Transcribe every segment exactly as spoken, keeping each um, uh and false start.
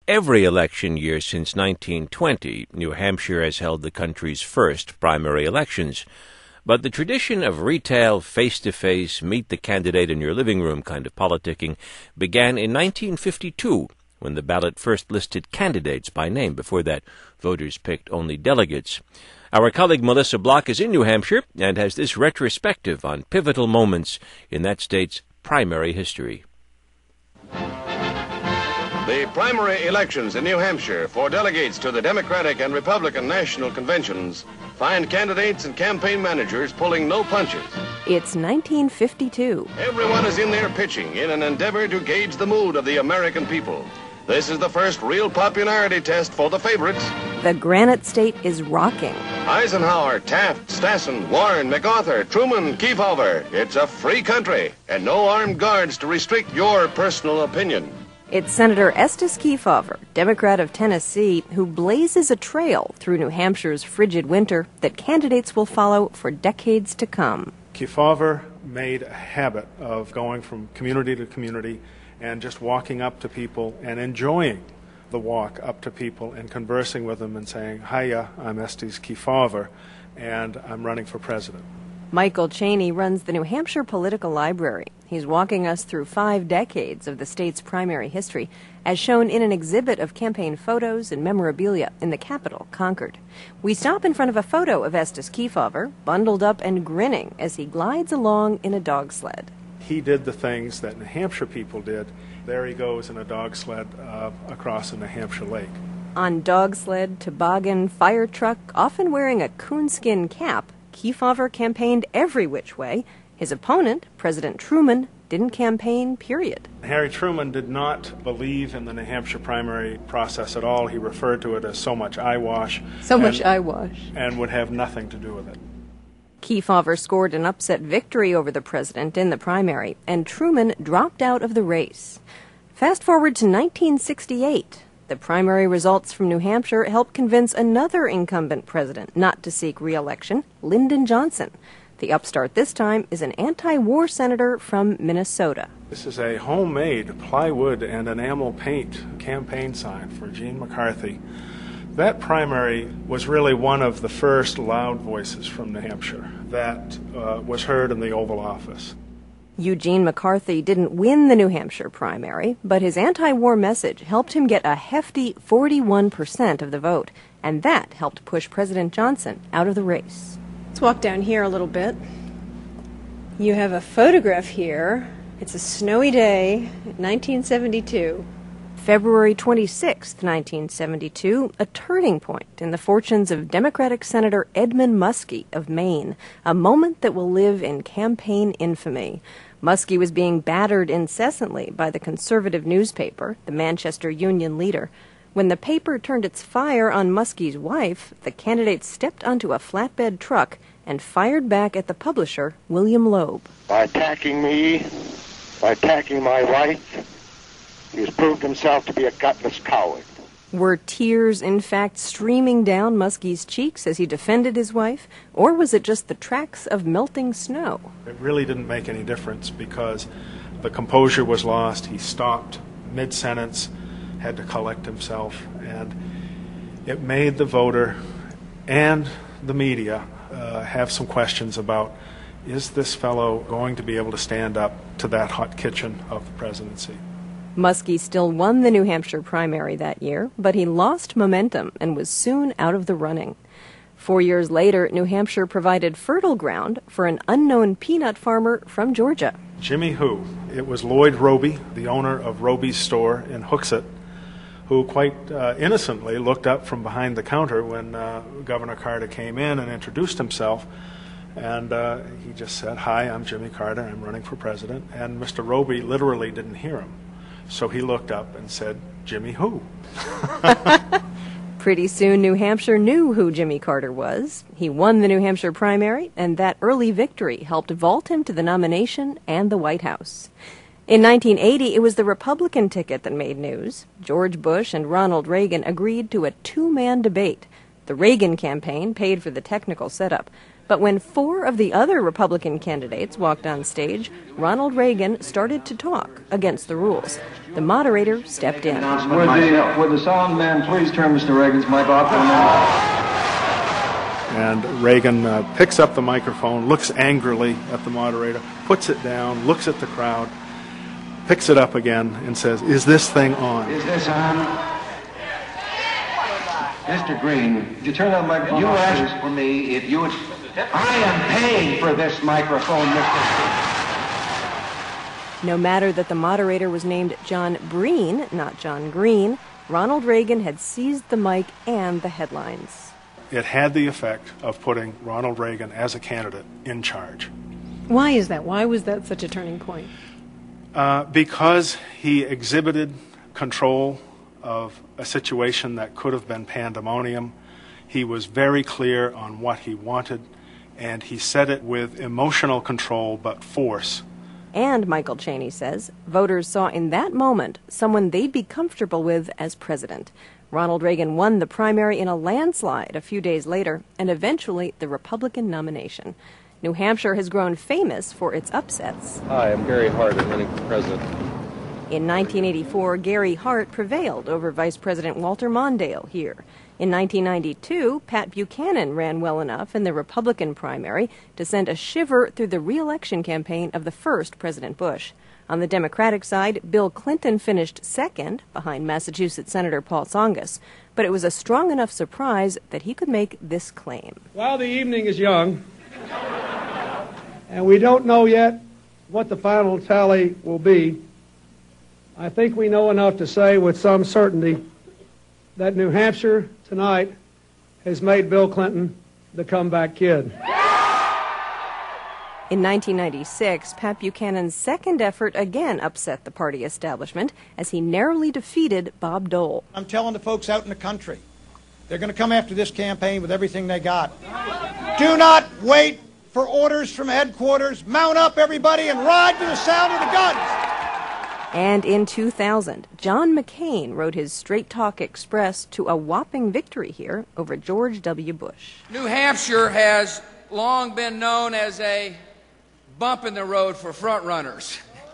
every election year since nineteen twenty, New Hampshire has held the country's first primary elections. But the tradition of retail, face-to-face, meet-the-candidate-in-your-living-room kind of politicking began in nineteen fifty-two, when the ballot first listed candidates by name. Before that, voters picked only delegates. Our colleague Melissa Block is in New Hampshire and has this retrospective on pivotal moments in that state's primary history. The primary elections in New Hampshire for delegates to the Democratic and Republican national conventions find candidates and campaign managers pulling no punches. It's nineteen fifty-two. Everyone is in there pitching in an endeavor to gauge the mood of the American people. This is the first real popularity test for the favorites. The Granite State is rocking. Eisenhower, Taft, Stassen, Warren, MacArthur, Truman, Kefauver. It's a free country and no armed guards to restrict your personal opinion. It's Senator Estes Kefauver, Democrat of Tennessee, who blazes a trail through New Hampshire's frigid winter that candidates will follow for decades to come. Kefauver made a habit of going from community to community and just walking up to people and enjoying the walk up to people and conversing with them and saying, "Hiya, I'm Estes Kefauver, and I'm running for president." Michael Cheney runs the New Hampshire Political Library. He's walking us through five decades of the state's primary history, as shown in an exhibit of campaign photos and memorabilia in the capital, Concord. We stop in front of a photo of Estes Kefauver, bundled up and grinning as he glides along in a dog sled. He did the things that New Hampshire people did. There he goes in a dog sled uh, across a New Hampshire lake. On dog sled, toboggan, fire truck, often wearing a coonskin cap, Kefauver campaigned every which way. His opponent, President Truman, didn't campaign, period. Harry Truman did not believe in the New Hampshire primary process at all. He referred to it as so much eyewash. So and, much eyewash. And would have nothing to do with it. Kefauver scored an upset victory over the president in the primary, and Truman dropped out of the race. Fast forward to nineteen sixty-eight. The primary results from New Hampshire helped convince another incumbent president not to seek re-election, Lyndon Johnson. The upstart this time is an anti-war senator from Minnesota. This is a homemade plywood and enamel paint campaign sign for Gene McCarthy. That primary was really one of the first loud voices from New Hampshire that uh, was heard in the Oval Office. Eugene McCarthy didn't win the New Hampshire primary, but his anti-war message helped him get a hefty forty-one percent of the vote, and that helped push President Johnson out of the race. Let's walk down here a little bit. You have a photograph here. It's a snowy day, nineteen seventy-two. February twenty-sixth, nineteen seventy-two, a turning point in the fortunes of Democratic Senator Edmund Muskie of Maine, a moment that will live in campaign infamy. Muskie was being battered incessantly by the conservative newspaper, the Manchester Union Leader. When the paper turned its fire on Muskie's wife, the candidate stepped onto a flatbed truck and fired back at the publisher, William Loeb. By attacking me, by attacking my wife, he has proved himself to be a gutless coward. Were tears, in fact, streaming down Muskie's cheeks as he defended his wife, or was it just the tracks of melting snow? It really didn't make any difference because the composure was lost. He stopped mid-sentence, had to collect himself, and it made the voter and the media uh, have some questions about, is this fellow going to be able to stand up to that hot kitchen of the presidency? Muskie still won the New Hampshire primary that year, but he lost momentum and was soon out of the running. Four years later, New Hampshire provided fertile ground for an unknown peanut farmer from Georgia. Jimmy Who. It was Lloyd Roby, the owner of Roby's store in Hooksett, who quite uh, innocently looked up from behind the counter when uh, Governor Carter came in and introduced himself. And uh, he just said, "Hi, I'm Jimmy Carter, I'm running for president." And Mister Roby literally didn't hear him. So he looked up and said, "Jimmy who?" Pretty soon, New Hampshire knew who Jimmy Carter was. He won the New Hampshire primary, and that early victory helped vault him to the nomination and the White House. In nineteen eighty, it was the Republican ticket that made news. George Bush and Ronald Reagan agreed to a two-man debate. The Reagan campaign paid for the technical setup. But when four of the other Republican candidates walked on stage, Ronald Reagan started to talk against the rules. The moderator stepped in. Would the, would the sound man please turn Mister Reagan's mic off for a minute? And Reagan uh, picks up the microphone, looks angrily at the moderator, puts it down, looks at the crowd, picks it up again, and says, "Is this thing on?" Is this on? Mister Green, would you turn that microphone? You asked for me if you would... I am paying for this microphone, Mister Green. No matter that the moderator was named John Breen, not John Green, Ronald Reagan had seized the mic and the headlines. It had the effect of putting Ronald Reagan as a candidate in charge. Why is that? Why was that such a turning point? Uh, because he exhibited control of a situation that could have been pandemonium. He was very clear on what he wanted, and he said it with emotional control but force. And, Michael Cheney says, voters saw in that moment someone they'd be comfortable with as president. Ronald Reagan won the primary in a landslide a few days later, and eventually the Republican nomination. New Hampshire has grown famous for its upsets. Hi, I'm Gary Hart. I'm running for president. In nineteen eighty-four, Gary Hart prevailed over Vice President Walter Mondale here. In nineteen ninety-two, Pat Buchanan ran well enough in the Republican primary to send a shiver through the re-election campaign of the first President Bush. On the Democratic side, Bill Clinton finished second behind Massachusetts Senator Paul Tsongas, but it was a strong enough surprise that he could make this claim. While the evening is young, and we don't know yet what the final tally will be, I think we know enough to say with some certainty that New Hampshire tonight has made Bill Clinton the comeback kid. In nineteen ninety-six, Pat Buchanan's second effort again upset the party establishment as he narrowly defeated Bob Dole. I'm telling the folks out in the country, they're going to come after this campaign with everything they got. Do not wait for orders from headquarters. Mount up, everybody, and ride to the sound of the guns. And in two thousand, John McCain rode his Straight Talk Express to a whopping victory here over George W. Bush. New Hampshire has long been known as a bump in the road for front runners.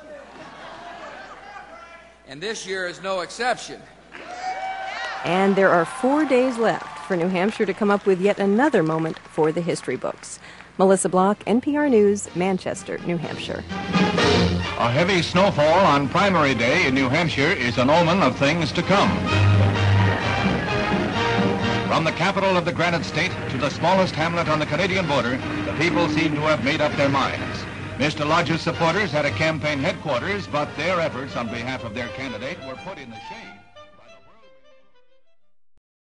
And this year is no exception. And there are four days left for New Hampshire to come up with yet another moment for the history books. Melissa Block, N P R News, Manchester, New Hampshire. A heavy snowfall on primary day in New Hampshire is an omen of things to come. From the capital of the Granite State to the smallest hamlet on the Canadian border, the people seem to have made up their minds. Mister Lodge's supporters had a campaign headquarters, but their efforts on behalf of their candidate were put in the shade.